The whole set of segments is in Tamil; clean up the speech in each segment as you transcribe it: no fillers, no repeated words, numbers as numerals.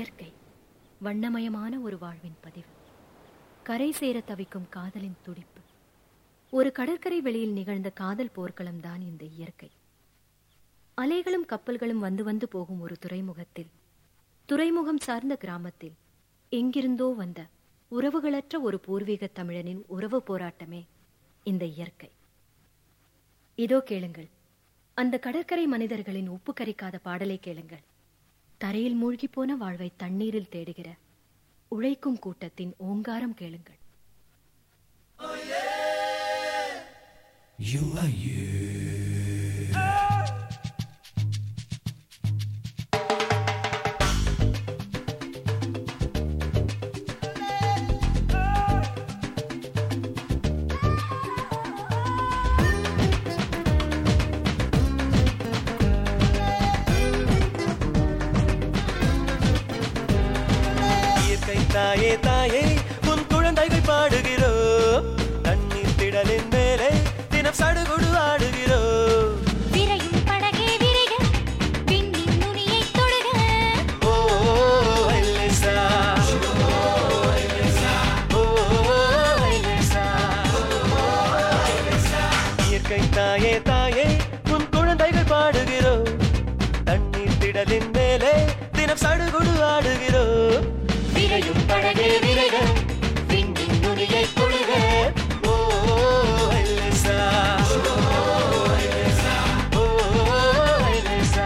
இயற்கை வண்ணமயமான ஒரு வாழ்வின் பதிவு. கரை சேர தவிக்கும் காதலின் துடிப்பு. ஒரு கடற்கரை வெளியில் நிகழ்ந்த காதல் போர்க்களம் தான் இந்த இயற்கை. அலைகளும் கப்பல்களும் வந்து வந்து போகும் ஒரு துறைமுகத்தில், துறைமுகம் சார்ந்த கிராமத்தில் எங்கிருந்தோ வந்த உறவுகளற்ற ஒரு பூர்வீக தமிழனின் உறவு போராட்டமே இந்த இயற்கை. இதோ கேளுங்கள், அந்த கடற்கரை மனிதர்களின் உப்பு கரிக்காத பாடலை கேளுங்கள். தரையில் மூழ்கி போன வாழ்வை தண்ணீரில் தேடுகிற உழைக்கும் கூட்டத்தின் ஓங்காரம் கேளுங்கள். You are you. தாயே தாயே உன் குழந்தைகள் பாடுகிறோ, தண்ணீர் திடலின் மேலே தினம் சடுகுடு ஆடுகிறோ. விரையும் படகே விரைக, விண்ணின் நுனியை தொடுக. ஓ ஐலேசா, ஓ ஐலேசா. இயற்கை தாயே தாயே உன் குழந்தைகள் பாடுகிறோ, தண்ணீர் திடலின் மேலே தினம் சடுகுடு ஆடுகிறோ. விரையும் படகே விரைக, விண்ணின் நுனியை தொடுக. ஓ ஐலேசா, ஓ ஐலேசா, ஓ ஐலேசா.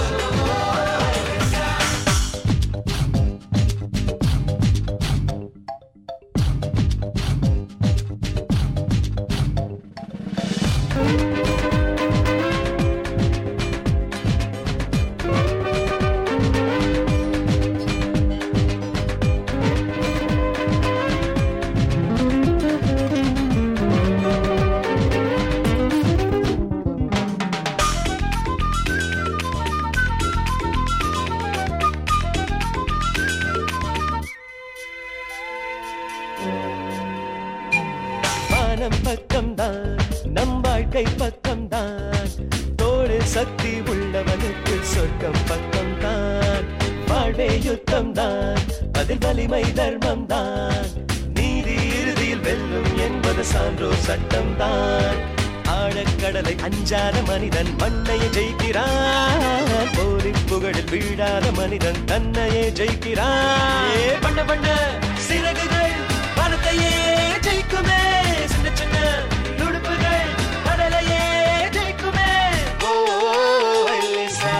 பக்கம்தான் நம் வாழ்க்கை பக்கம்தான், தோளில் சக்தி உள்ளவனுக்கு சொர்க்கம் பக்கம்தான். வாழ்வே யுத்தம் தான், அதில் வலிமை தர்மம் தான், நீதி இறுதியில் வெல்லும் என்பது சான்றோர் சட்டம் தான். ஆழக்கடலை அஞ்சாத மனிதன் மண்ணையை ஜெயிக்கிறான், போரின் புகழில் வீழாத மனிதன் தன்னையே ஜெயிக்கிறான். பண்ண பண்ண சிறகுகள் பணத்தையே ஜெயிக்குமே, சின்ன சின்ன துடுப்புகள் கடலையே ஜெயிக்குமே. ஓ ஐலேசா,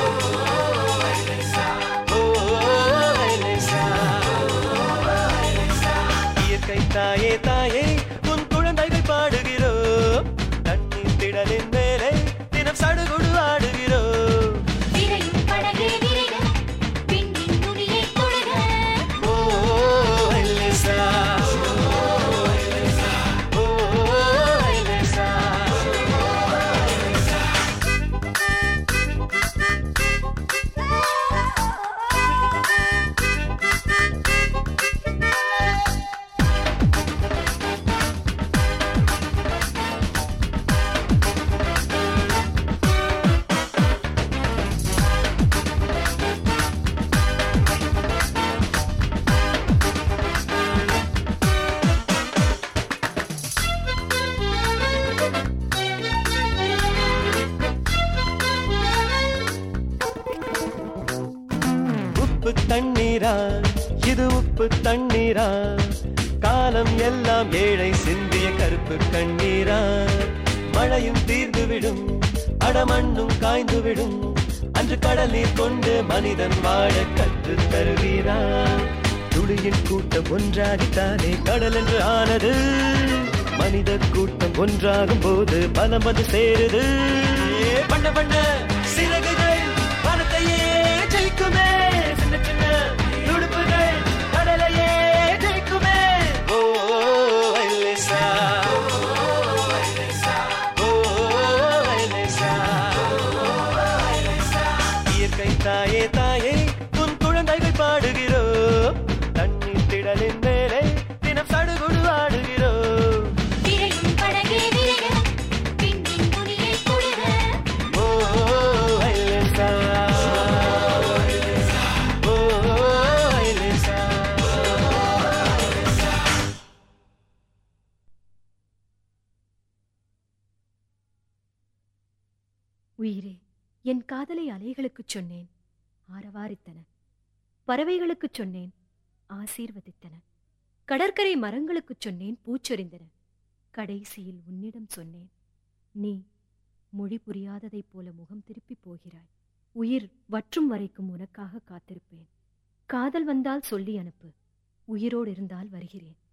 ஓ ஐலேசா. இயற்கை தாயே தாயே உன் குழந்தைகள் பாடுகிறோ, தண்ணீர் திடலின் மேலே தினம் சடுகுடு ஆடுகிறோ. விரையும் படகே விரைக, விண்ணின் நுனியை தொடுக. ஓ ஐலேசா, ஓ ஐலேசா, ஓ ஐலேசா. உப்பு தண்ணீரா இது உப்பு தண்ணீரா, காலம் எல்லாம் ஏழை சிந்திய கருப்பு கண்ணீரா. மழையும் தீர்ந்துவிடும், அடமண்ணும் காய்ந்துவிடும், அன்று கடல் நீர் கொண்டு மனிதன் வாழ கற்று தருவீரா. துளியின் கூட்டம் ஒன்றாகித்தானே கடல் என்று ஆனது, மனித கூட்டம் ஒன்றாகும் போது பலம் வந்து சேருது. பண்ண பண்ண சிறகுகள் பணத்தையே ஜெயிக்குமே, சின்ன சின்ன துடுப்புகள் கடலையே ஜெயிக்குமே. ஓ ஐலேசா, ஓ ஐலேசா. இயற்கை தாயே தாயே உன் குழந்தைகள் பாடுகிறோ, தண்ணீர் திடலின் மேலே தினம் சடுகுடு ஆடுகிறோ. விரையும் படகே விரைக, விண்ணின் நுனியை தொடுக. ஓ உயிரே, என் காதலை அலைகளுக்குச் சொன்னேன், ஆரவாரித்தன. பறவைகளுக்குச் சொன்னேன், ஆசீர்வதித்தன. கடற்கரை மரங்களுக்குச் சொன்னேன், பூச்சொரிந்தன. கடைசியில் உன்னிடம் சொன்னேன், நீ மொழி புரியாததைப் போல முகம் திருப்பி போகிறாய். உயிர் வற்றும் வரைக்கும் உனக்காக காத்திருப்பேன். காதல் வந்தால் சொல்லி அனுப்பு, உயிரோடு இருந்தால் வருகிறேன்.